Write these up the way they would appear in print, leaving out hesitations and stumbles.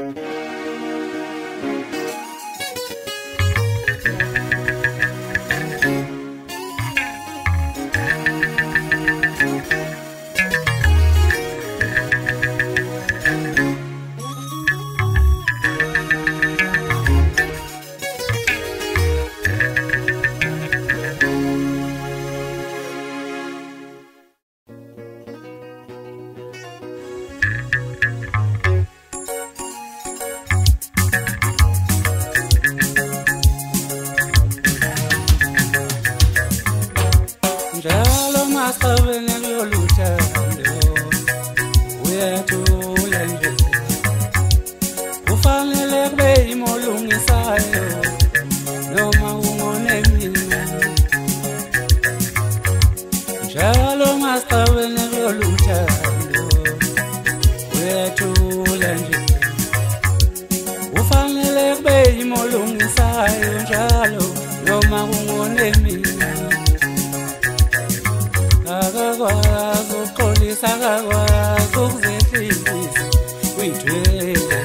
Njalo masabene yoluthando uyathula nje kufanele kube imolungisayo noma ungone mina njalo masabene yoluthando uyathula nje kufanele kube imolungisayo njalo noma ungone mina akakwazi ukuxolisa akakwazi ukuzehlisa uyithwele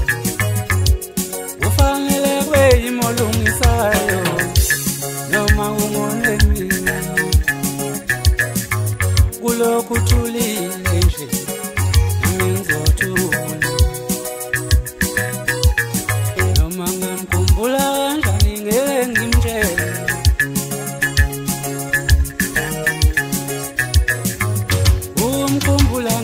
ufanele kube imolungisayo noma ungone mina kulokhu uthulile nje nami ngizothula noma ngamkhumbula kanjani ngeke ngimtshele ngimkhumbula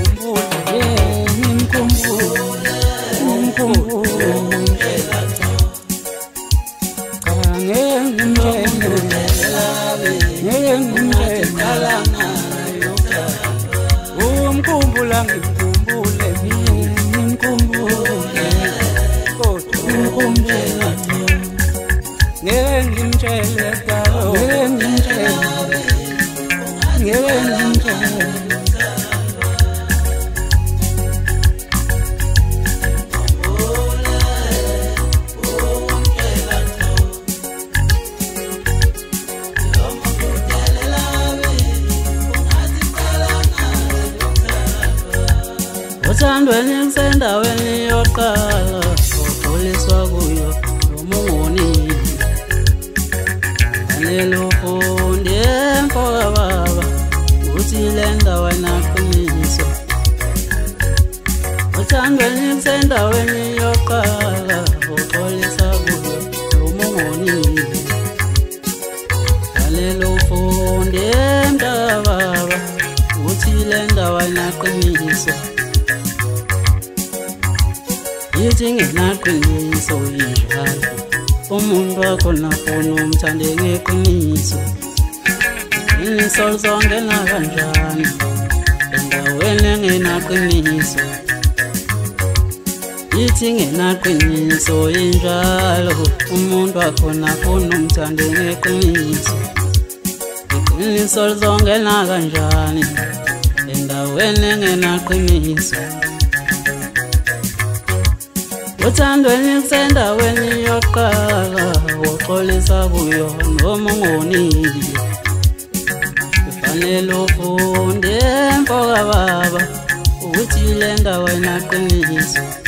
uthandweni ngisendaweni yoqala ukhuliswa kuyo nomungoni anelo fundi emfoka baba uthi le ndawo ayinaqiniso uthandweni ngisendaweni yoqala ukhuliswa kuyo nomungoni anelo fundi emfoka baba uthi le ndawo ayinaqiniso yithi ngenaqiniso injalo umuntu wakho nafuna umthande ngeqiniso inisol zonke nakanjani endaweni engenaqiniso yithi ngenaqiniso injalo umuntu wakho nafuna umthande ngeqiniso inisol zonke nakanjani endaweni engenaqiniso uthandweni ngisendaweni yoqala uxolisa kuyo nomungoni kufanele ufunde emfoka baba ukuthi le ndawo ayinaqiniso